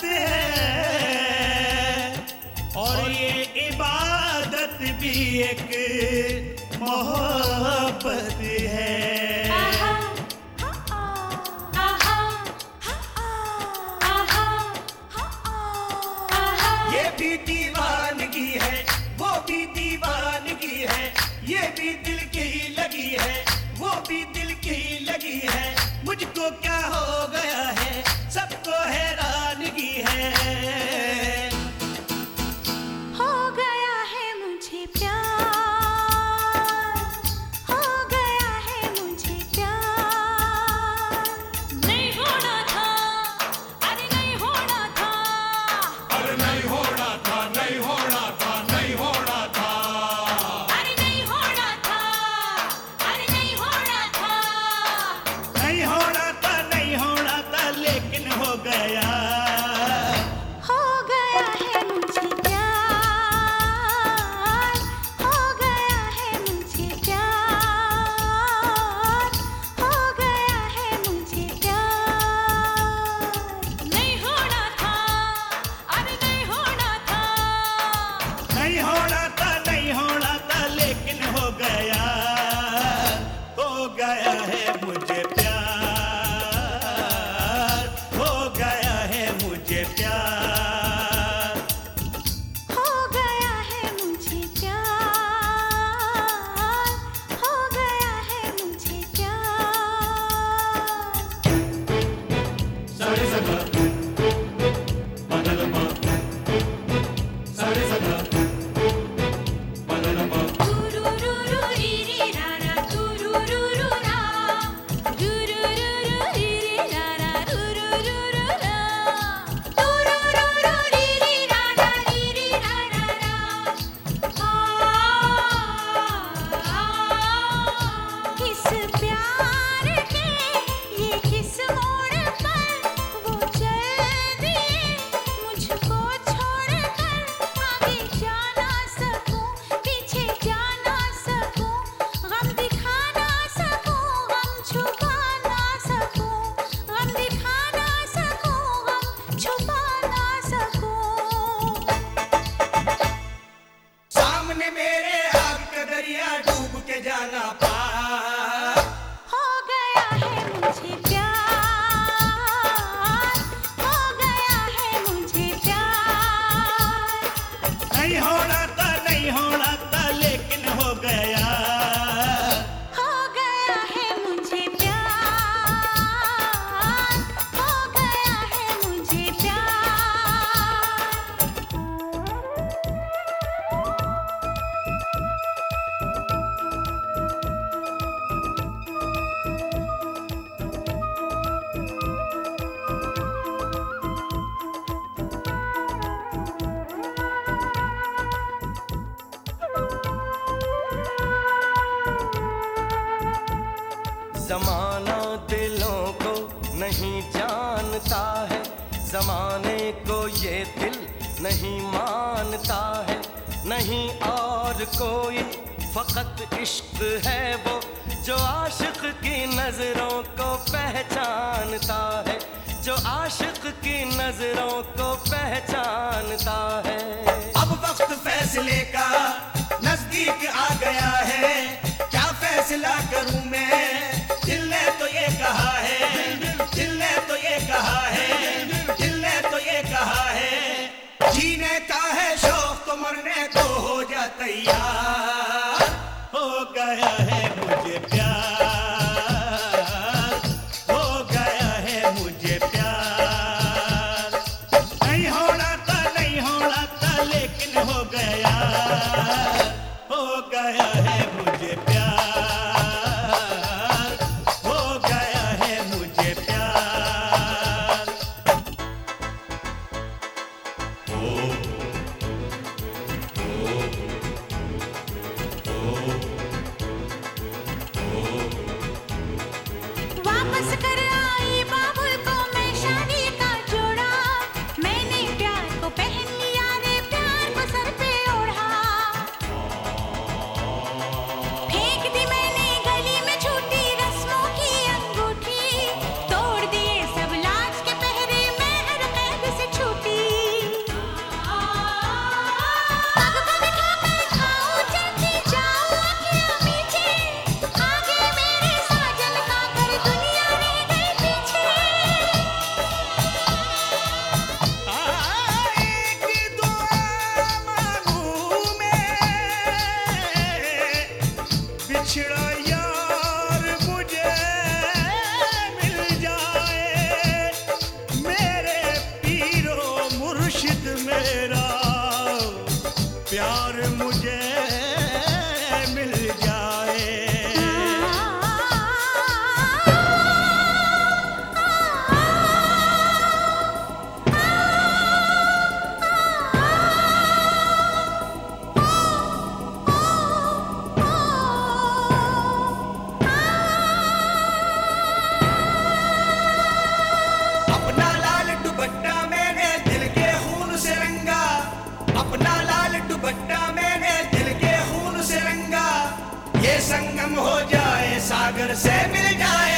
है और ये इबादत भी एक मोहब्बत है। ये भी दीवानगी है, वो भी दीवानगी है, ये भी दिल की लगी है, वो भी दिल की लगी है। मुझको क्या हो गया है, सबको हैरानगी है। हो गया है मुझे प्यार, हो गया है मुझे प्यार। नहीं होना था, अरे नहीं होना था, अरे नहीं होना था, नहीं होना था, नहीं होना था, अरे नहीं होना था, अरे नहीं होना था। नहीं होना था, नहीं होना था, लेकिन हो गया। हो गया है मुझे प्यार, हो गया है मुझे प्यार, हो गया है मुझे प्यार। नहीं होना था, अरे नहीं होना था, नहीं होना था, नहीं होना था, लेकिन हो गया। हो गया है मुझे प्यार, हो गया है मुझे प्यार। हो गया है मुझे प्यार, हो गया है मुझे प्यार। सारे सगा बदलमा, सारे सगा बदलमा, तुरुरुरु रीरी रारा तुरुरुरु रा, तुरुरुरु रीरी रारा तुरुरुरु रा, तुरुरुरु रीरी रारा रा। किस प्यार के ये किस मोड़ पर वो चल दिए, मुझको छोड़कर आगे जा ना सकूं, पीछे जा ना सकूं, गम दिखा ना सकूं, गम छुपा ना सकूं, गम दिखा ना सकूं, गम छुपा ना सकूं। सामने मेरे आग का दरिया डूब के जाना पार। हो गया है मुझे प्यार, हो गया है मुझे प्यार। नहीं होना था, नहीं होना था, लेकिन हो गया। हो गया है मुझे प्यार, हो गया है मुझे प्यार। जमाना दिलों को नहीं जानता है, जमाने को ये दिल नहीं मानता है। नहीं और कोई फकत इश्क है वो जो आशिक की नजरों को पहचानता है, जो आशिक की नजरों को पहचानता है। अब वक्त फैसले का नजदीक आ गया है, क्या फैसला करूं मैं। दिल ने तो ये कहा है, दिल ने तो ये कहा है, दिल ने तो ये कहा है, जीने का है शौक तो मरने को हो जा तैयार। हो गया है मुझे प्यार, हो गया है मुझे प्यार। नहीं होना था, नहीं होना था, लेकिन हो गया। हो गया है मुझे प्यार, हो गया है मुझे प्यार। संगम हो जाए, सागर से मिल जाए।